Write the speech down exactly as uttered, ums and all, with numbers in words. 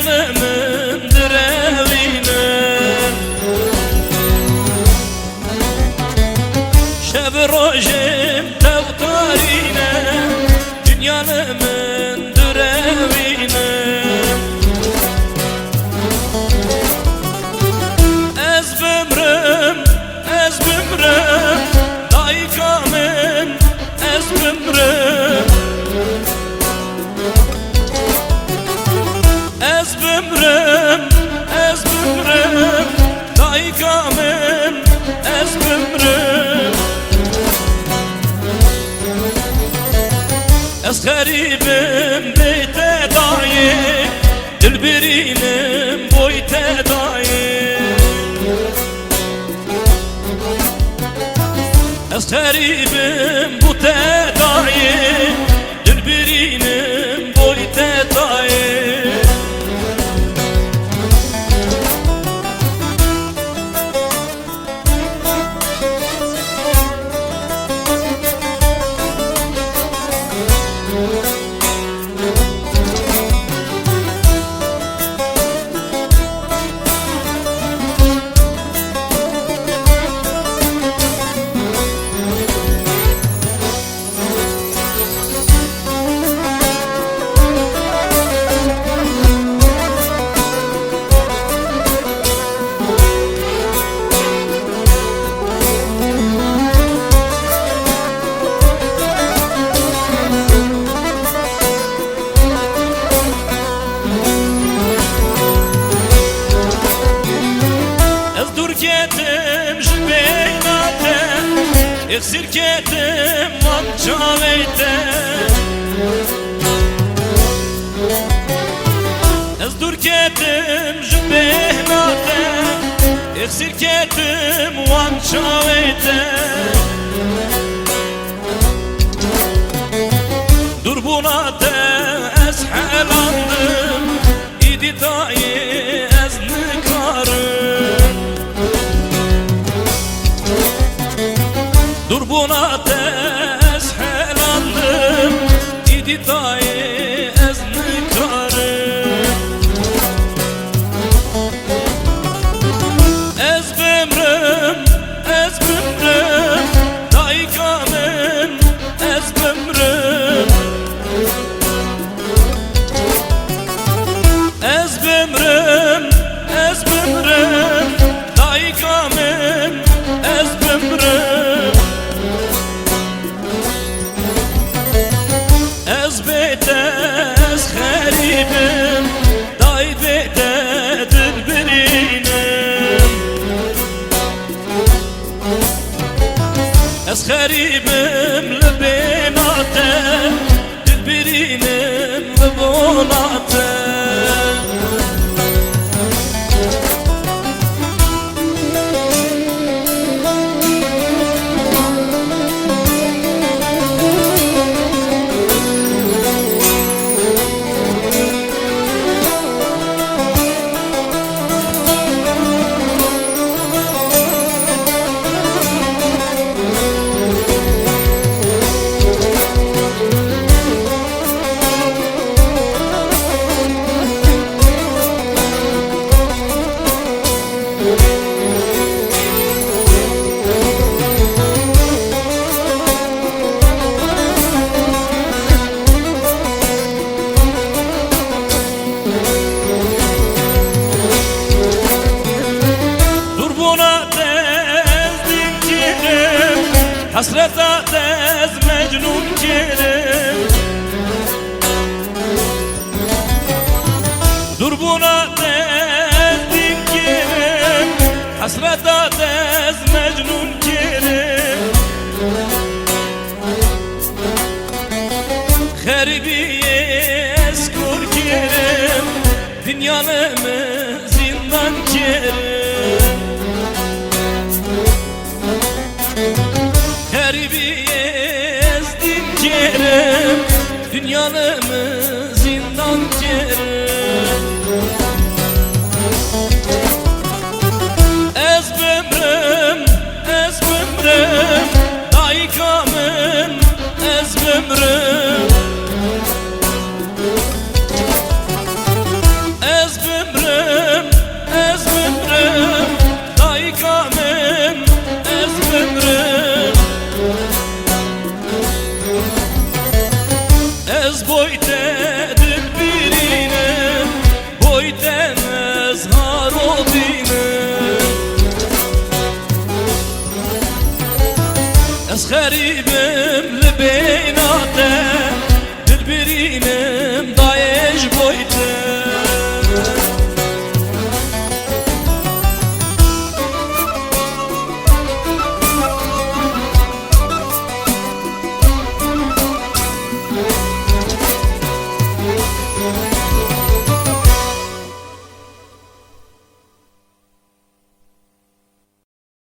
Dünyanımın direvine Şev rojim tevtarine Dünyanımın direvine Ez bümrüm, ez bümrüm Daykamın ez bümrüm Ez bümrüm, ez bümrüm Daykamın ez bümrüm Ez garibim beyte dayı Dilbirinim boyte dayı Ez garibim bu tedayı Dilbirinim boyte dayı Ketim jbeynate İksir ketim van çaveyte Ez dur ketim jbeynate İksir ketim van çaveyte Dur buna te ez helandım İdi dayı ez nıkarım Dur buna tez helalım İdi dayı ez nıkarım Ez bümrüm, ez bümrüm Daykamın ez bümrüm Ez bümrüm, ez bümrüm Daykamın ez bümrüm Ez beyte ez garibim Day beyte dilbirinim Ez garibim lebinate Dilbirinim lebonate Hasreta tez mecnun kerim Dur buna tez dinkirim Hasreta tez mecnun kerim Garibiye eskur kerim Dünyanımı zindan kerim Garibiye ezdim kerim Dünyanımı zindan kerim Ez bümrüm, ez bümrüm Daykamın ez bümrüm Ez از هارو بینم از خریبم لبه